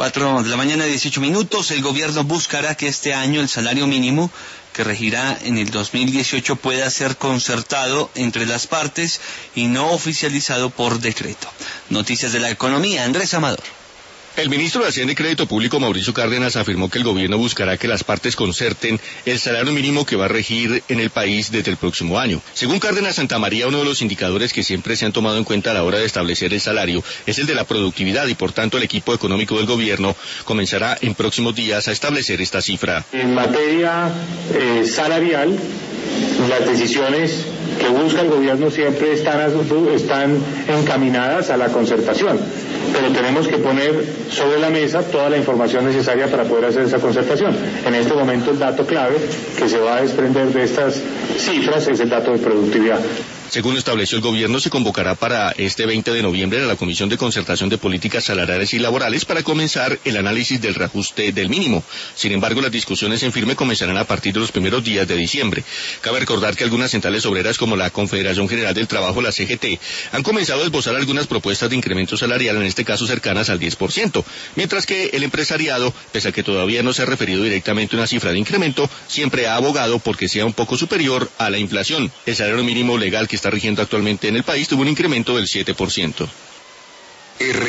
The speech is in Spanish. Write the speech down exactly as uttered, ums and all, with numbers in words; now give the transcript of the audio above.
Cuatro de la mañana, dieciocho minutos. El gobierno buscará que este año el salario mínimo que regirá en el dos mil dieciocho pueda ser concertado entre las partes y no oficializado por decreto. Noticias de la economía, Andrés Amador. El ministro de Hacienda y Crédito Público, Mauricio Cárdenas, afirmó que el gobierno buscará que las partes concerten el salario mínimo que va a regir en el país desde el próximo año. Según Cárdenas Santamaría, uno de los indicadores que siempre se han tomado en cuenta a la hora de establecer el salario es el de la productividad y, por tanto, el equipo económico del gobierno comenzará en próximos días a establecer esta cifra. En materia eh, salarial, las decisiones que busca el gobierno siempre están, están encaminadas a la concertación, pero tenemos que poner sobre la mesa toda la información necesaria para poder hacer esa concertación. En este momento el dato clave que se va a desprender de estas cifras es el dato de productividad. Según estableció el gobierno, se convocará para este veinte de noviembre a la Comisión de Concertación de Políticas Salariales y Laborales para comenzar el análisis del reajuste del mínimo. Sin embargo, las discusiones en firme comenzarán a partir de los primeros días de diciembre. Cabe recordar que algunas centrales obreras como la Confederación General del Trabajo, la C G T, han comenzado a esbozar algunas propuestas de incremento salarial, en este caso cercanas al diez por ciento, mientras que el empresariado, pese a que todavía no se ha referido directamente a una cifra de incremento, siempre ha abogado porque sea un poco superior a la inflación. El salario mínimo legal que está rigiendo actualmente en el país tuvo un incremento del siete por ciento.